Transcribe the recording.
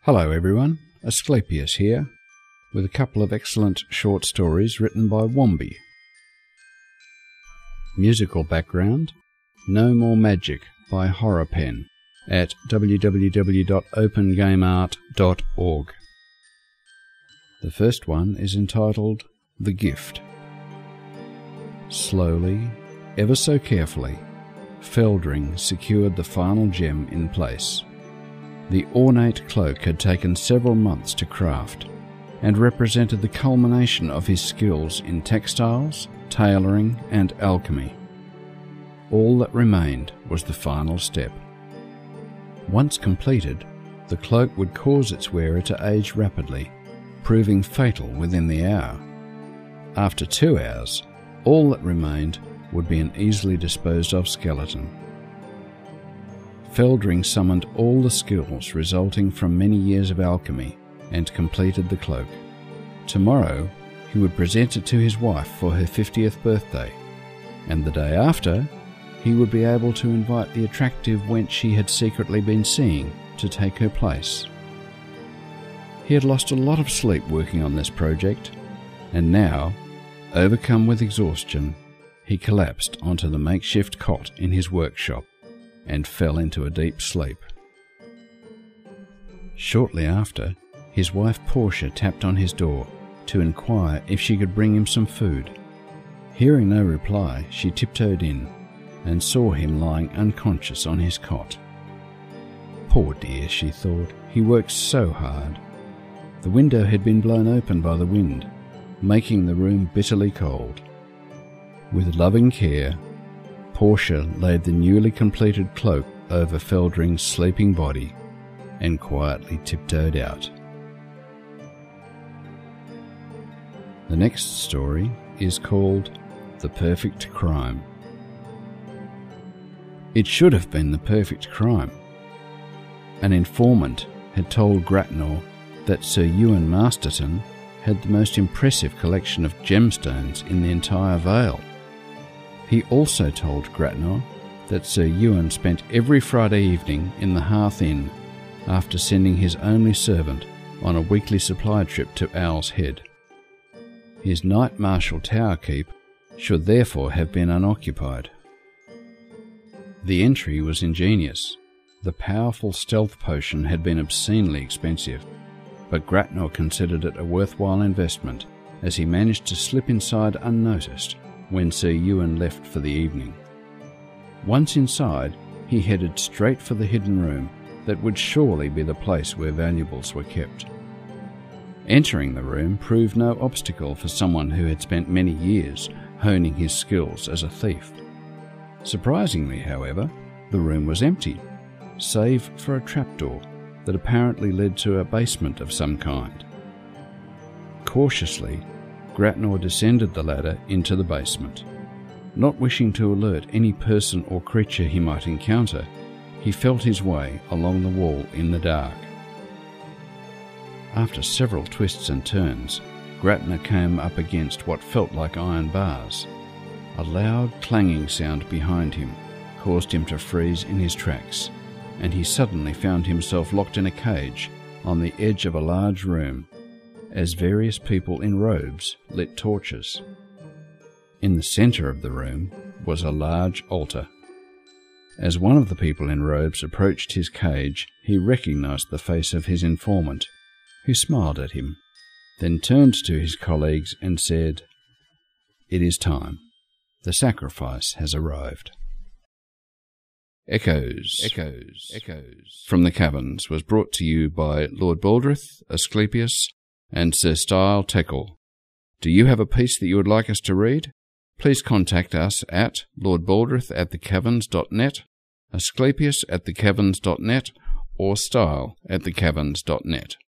Hello everyone, Asclepius here, with a couple of excellent short stories written by Wombi. Musical background, No More Magic by HorrorPen at www.opengameart.org. The first one is entitled The Gift. Slowly, ever so carefully, Feldring secured the final gem in place. The ornate cloak had taken several months to craft and represented the culmination of his skills in textiles, tailoring, and alchemy. All that remained was the final step. Once completed, the cloak would cause its wearer to age rapidly, proving fatal within the hour. After 2 hours, all that remained would be an easily disposed of skeleton. Feldring summoned all the skills resulting from many years of alchemy and completed the cloak. Tomorrow, he would present it to his wife for her 50th birthday, and the day after, he would be able to invite the attractive wench he had secretly been seeing to take her place. He had lost a lot of sleep working on this project, and now, overcome with exhaustion, he collapsed onto the makeshift cot in his workshop and fell into a deep sleep. Shortly after, his wife Portia tapped on his door to inquire if she could bring him some food. Hearing no reply, she tiptoed in and saw him lying unconscious on his cot. Poor dear, she thought, he worked so hard. The window had been blown open by the wind, making the room bitterly cold. With loving care, Portia laid the newly completed cloak over Feldring's sleeping body and quietly tiptoed out. The next story is called The Perfect Crime. It should have been the perfect crime. An informant had told Gratnor that Sir Ewan Masterton had the most impressive collection of gemstones in the entire Vale. He also told Gratnor that Sir Ewan spent every Friday evening in the Hearth Inn after sending his only servant on a weekly supply trip to Owl's Head. His Knight Marshal Tower Keep should therefore have been unoccupied. The entry was ingenious. The powerful stealth potion had been obscenely expensive, but Gratnor considered it a worthwhile investment as he managed to slip inside unnoticed when Sir Ewan left for the evening. Once inside, he headed straight for the hidden room that would surely be the place where valuables were kept. Entering the room proved no obstacle for someone who had spent many years honing his skills as a thief. Surprisingly, however, the room was empty, save for a trapdoor that apparently led to a basement of some kind. Cautiously, Gratnor descended the ladder into the basement. Not wishing to alert any person or creature he might encounter, he felt his way along the wall in the dark. After several twists and turns, Gratnor came up against what felt like iron bars. A loud clanging sound behind him caused him to freeze in his tracks, and he suddenly found himself locked in a cage on the edge of a large room, as various people in robes lit torches. In the centre of the room was a large altar. As one of the people in robes approached his cage, he recognized the face of his informant, who smiled at him, then turned to his colleagues and said, "It is time. The sacrifice has arrived." Echoes from the Caverns was brought to you by Lord Baldrith, Asclepius, and Sir Style Teckle. Do you have a piece that you would like us to read? Please contact us at lordbaldrith@thecaverns.net, Asclepius@thecaverns.net, or Style@thecaverns.net.